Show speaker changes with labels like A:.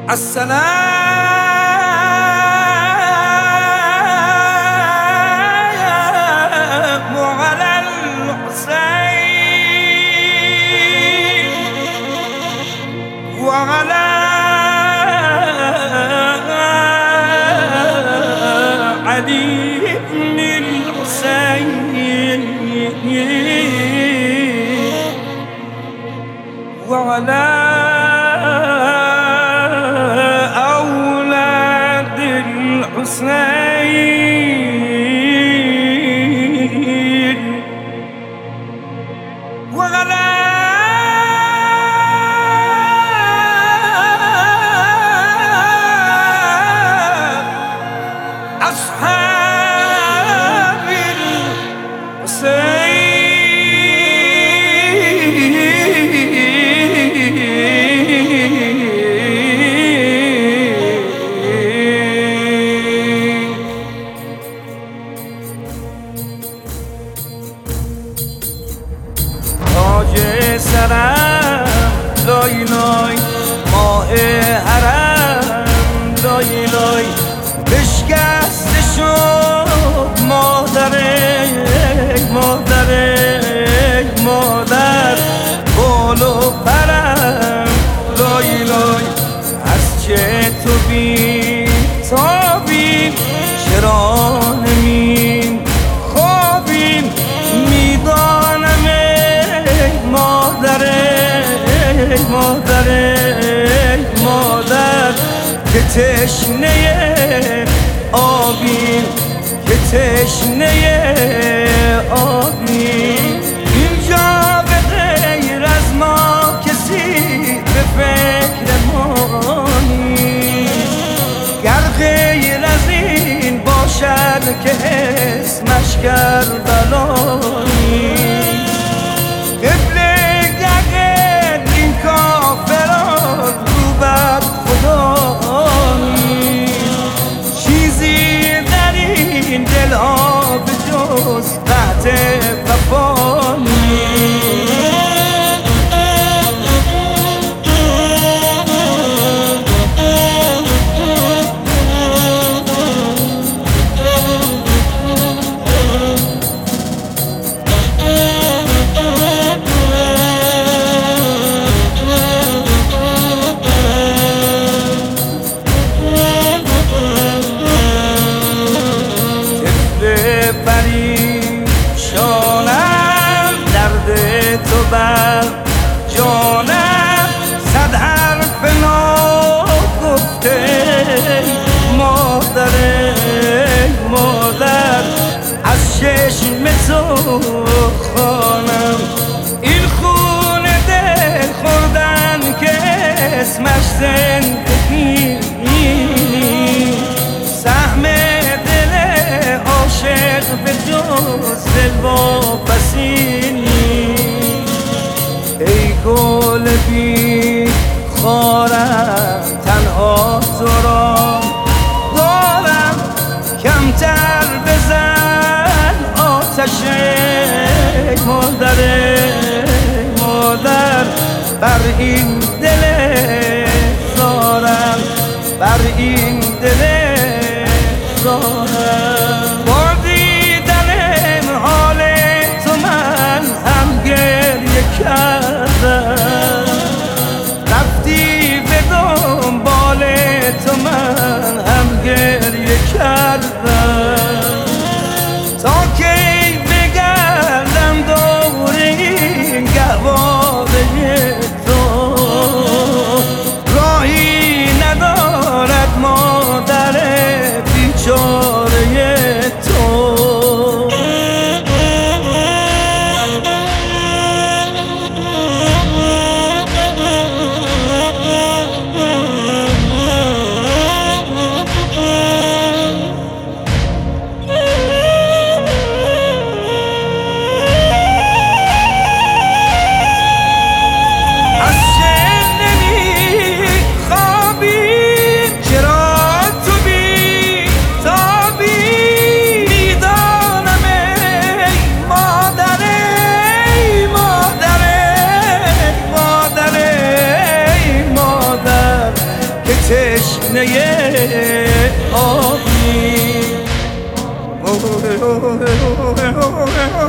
A: السلام على الحسين وعلى علي بن الحسين وعلى أولاد الحسين وعلى أصحاب الحسين تاج سرم لای لای ماه حرم لای لای بشکسته شد مادر بال و پرم لای لای از چه تو بی تابین چرا نمی خوابین میدانم مادر که تشنه آبیم که تشنه آبیم اینجا به غیر از ما کسی به فکر ما نیست گر غیر از این باشد که اسمش کربلا نیست دلها به جز قطع وفا پریشانم درد تو بر جانم صد حرف ناگفته مادر از چشم تو خوانم این خون دل خوردن که اسمش زندگی سهم عاشق به جز دل واپسی ای گل بی خارم تنها تو را دارم کمتر بزن آتش مادر بر این دل زارم بر این دل زارم رفتی به دنبال تو من هم گریه کردم تا کی بگردم دور این گهواره تو راهی ندارد مادر بیچاره تشنه آبی